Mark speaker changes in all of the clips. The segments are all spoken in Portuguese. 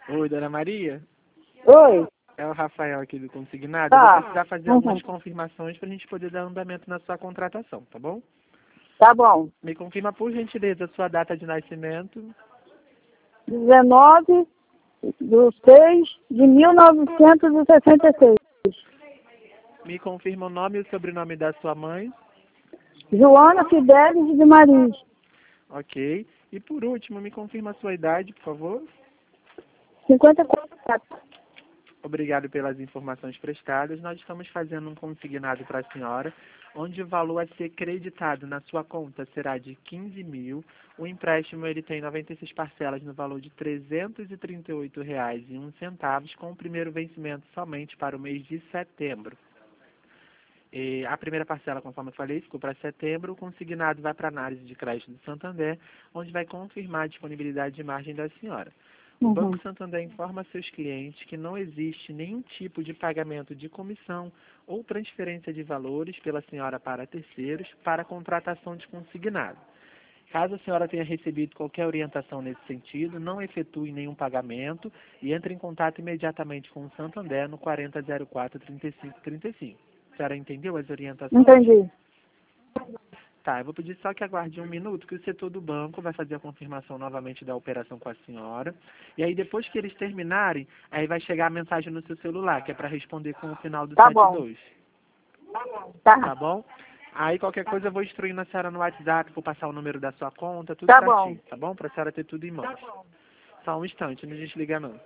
Speaker 1: Oi, Dona Maria.
Speaker 2: Oi.
Speaker 1: É o Rafael aqui do Consignado. Eu
Speaker 2: Tá.
Speaker 1: vou precisar fazer algumas confirmações para a gente poder dar andamento na sua contratação, tá bom?
Speaker 2: Tá bom.
Speaker 1: Me confirma, por gentileza, a sua data de nascimento.
Speaker 2: 19/6/1966.
Speaker 1: Me confirma o nome e o sobrenome da sua mãe.
Speaker 2: Joana Fidelis de Maris.
Speaker 1: Ok. E por último, me confirma a sua idade, por favor.
Speaker 2: 54.
Speaker 1: Obrigado pelas informações prestadas. Nós estamos fazendo um consignado para a senhora, onde o valor a ser creditado na sua conta será de 15 mil. O empréstimo ele tem 96 parcelas no valor de R$ 338,01, com o primeiro vencimento somente para o mês de setembro. E a primeira parcela, conforme eu falei, ficou para setembro. O consignado vai para a análise de crédito do Santander, onde vai confirmar a disponibilidade de margem da senhora. O Banco Santander informa a seus clientes que não existe nenhum tipo de pagamento de comissão ou transferência de valores pela senhora para terceiros para a contratação de consignado. Caso a senhora tenha recebido qualquer orientação nesse sentido, não efetue nenhum pagamento e entre em contato imediatamente com o Santander no 4004-3535. A senhora entendeu as orientações?
Speaker 2: Entendi.
Speaker 1: Tá, eu vou pedir só que aguarde um minuto, que o setor do banco vai fazer a confirmação novamente da operação com a senhora. E aí, depois que eles terminarem, aí vai chegar a mensagem no seu celular, que é para responder com o final do
Speaker 2: Tá
Speaker 1: 72.
Speaker 2: Tá.
Speaker 1: Tá bom? Aí, qualquer coisa, eu vou instruindo a senhora no WhatsApp, vou passar o número da sua conta, tudo
Speaker 2: Tá
Speaker 1: certinho,
Speaker 2: bom.
Speaker 1: tá bom? Para a senhora ter tudo em mãos. Só um instante, não desliga não.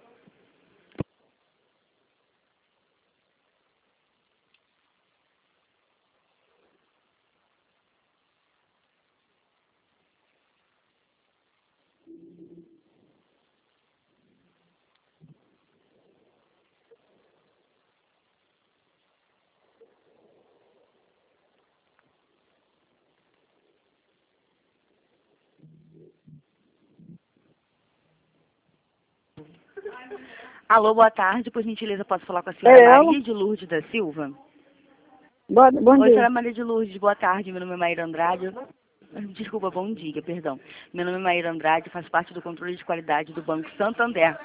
Speaker 3: Alô, boa tarde. Por gentileza, posso falar com a senhora
Speaker 2: Eu?
Speaker 3: Maria de Lourdes da Silva?
Speaker 2: Bom
Speaker 3: Oi,
Speaker 2: dia.
Speaker 3: senhora Maria de Lourdes, boa tarde. Meu nome é Maíra Andrade. Desculpa, bom dia, perdão. Meu nome é Maíra Andrade, faço parte do controle de qualidade do Banco Santander.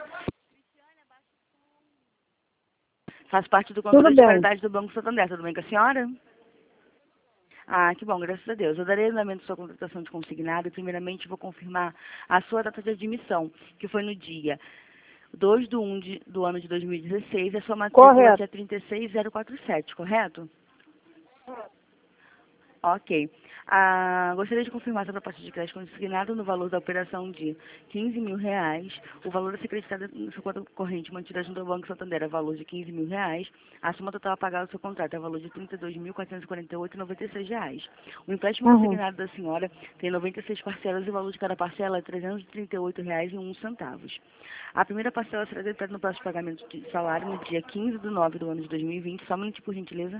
Speaker 3: Faço parte do controle
Speaker 2: Tudo
Speaker 3: de
Speaker 2: bem.
Speaker 3: qualidade do Banco Santander. Tudo bem com a senhora? Ah, que bom, graças a Deus. Eu darei andamento à sua contratação de consignado e, primeiramente, vou confirmar a sua data de admissão, que foi no dia 2/1 do ano de 2016, a sua matrícula
Speaker 2: Correto.
Speaker 3: é 36047, correto? Ok. Gostaria de confirmar essa proposta de crédito consignado no valor da operação de R$ 15 mil. O valor a ser acreditado na sua conta corrente mantida junto ao Banco Santander é valor de R$ 15 mil. A soma total a pagar do seu contrato é valor de R$ 32.448,96. O empréstimo consignado da senhora tem 96 parcelas e o valor de cada parcela é R$ 338,01. A primeira parcela será debitada no próximo pagamento de salário no dia 15/9 do ano de 2020. Só um minuto, por gentileza.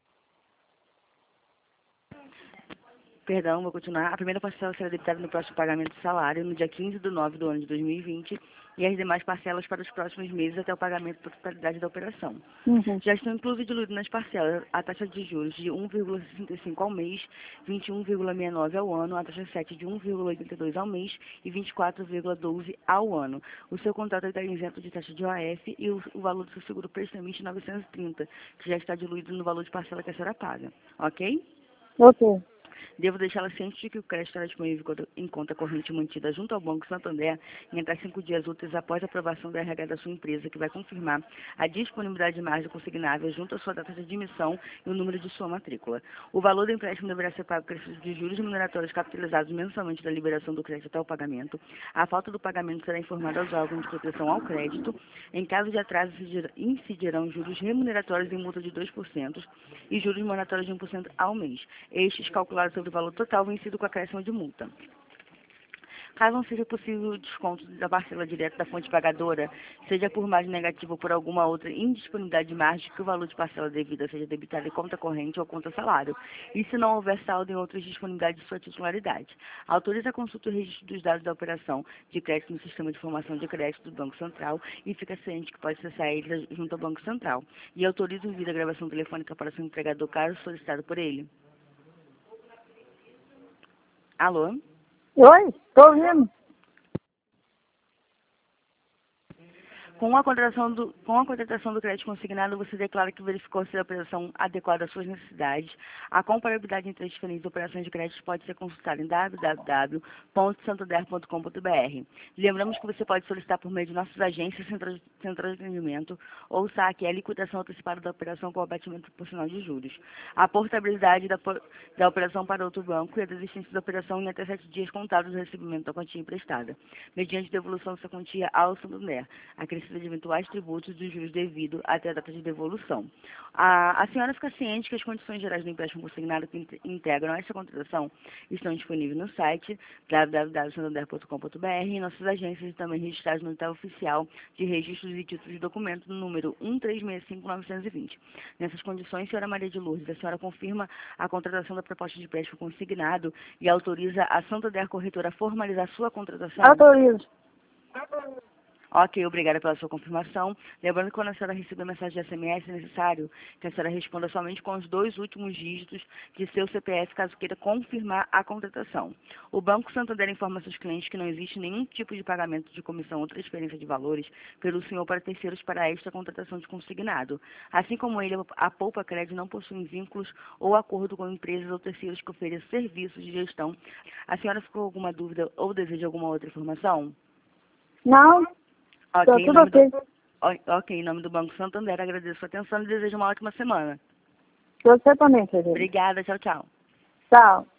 Speaker 3: Perdão, vou continuar. A primeira parcela será debitada no próximo pagamento de salário, no dia 15/9 do ano de 2020, e as demais parcelas para os próximos meses até o pagamento da totalidade da operação. Já estão inclusos e diluídos nas parcelas a taxa de juros de 1,65 ao mês, 21,69 ao ano, a taxa 7 de 1,82 ao mês e 24,12 ao ano. O seu contrato está isento de taxa de OAF e o valor do seu seguro prestamista é 930, que já está diluído no valor de parcela que a senhora paga. Ok?
Speaker 2: Ok.
Speaker 3: Devo deixá-la ciente de que o crédito estará disponível em conta corrente mantida junto ao Banco Santander em até 5 dias úteis após a aprovação da RH da sua empresa, que vai confirmar a disponibilidade de margem consignável junto à sua data de admissão e o número de sua matrícula. O valor do empréstimo deverá ser pago por de juros remuneratórios capitalizados mensalmente da liberação do crédito até o pagamento. A falta do pagamento será informada aos órgãos de proteção ao crédito. Em caso de atraso, incidirão juros remuneratórios em multa de 2% e juros moratórios de 1% ao mês. Estes calculados sobre o valor total vencido com acréscimo de multa. Caso não seja possível o desconto da parcela direta da fonte pagadora, seja por margem negativa ou por alguma outra indisponibilidade de margem, que o valor de parcela devida seja debitado em conta corrente ou conta salário, e se não houver saldo em outras disponibilidades de sua titularidade. Autoriza a consulta e o registro dos dados da operação de crédito no Sistema de Informação de Crédito do Banco Central e fica ciente que pode acessar ele junto ao Banco Central. E autoriza o envio da gravação telefônica para seu empregador, caso solicitado por ele. Alô?
Speaker 2: Oi? Estou ouvindo.
Speaker 3: Com a contratação do crédito consignado, você declara que verificou se a operação adequada às suas necessidades. A comparabilidade entre as diferentes operações de crédito pode ser consultada em www.santander.com.br. Lembramos que você pode solicitar por meio de nossas agências, centrais de atendimento ou saque a liquidação antecipada da operação com abatimento proporcional de juros. A portabilidade da operação para outro banco e a desistência da operação em até 7 dias contados do recebimento da quantia emprestada, mediante devolução dessa quantia ao Santander, acrescida de eventuais tributos dos juros devido até a data de devolução. A senhora fica ciente que as condições gerais do empréstimo consignado que integram esta contratação estão disponíveis no site www.santander.com.br e nossas agências também registradas no edital oficial de registros e títulos de documento no número 1365920. Nessas condições, senhora Maria de Lourdes, a senhora confirma a contratação da proposta de empréstimo consignado e autoriza a Santander Corretora a formalizar sua contratação?
Speaker 2: Autorizo.
Speaker 3: Ok, obrigada pela sua confirmação. Lembrando que quando a senhora receber a mensagem de SMS, é necessário que a senhora responda somente com os 2 últimos dígitos de seu CPF, caso queira confirmar a contratação. O Banco Santander informa seus clientes que não existe nenhum tipo de pagamento de comissão ou transferência de valores pelo senhor para terceiros para esta contratação de consignado. Assim como ele, a Poupa Crédito não possui vínculos ou acordo com empresas ou terceiros que ofereçam serviços de gestão. A senhora ficou com alguma dúvida ou deseja alguma outra informação?
Speaker 2: Não,
Speaker 3: Ok,
Speaker 2: tudo ok.
Speaker 3: Em nome do Banco Santander, agradeço a sua atenção e desejo uma ótima semana.
Speaker 2: Você também, querido.
Speaker 3: Obrigada, tchau, tchau.
Speaker 2: Tchau.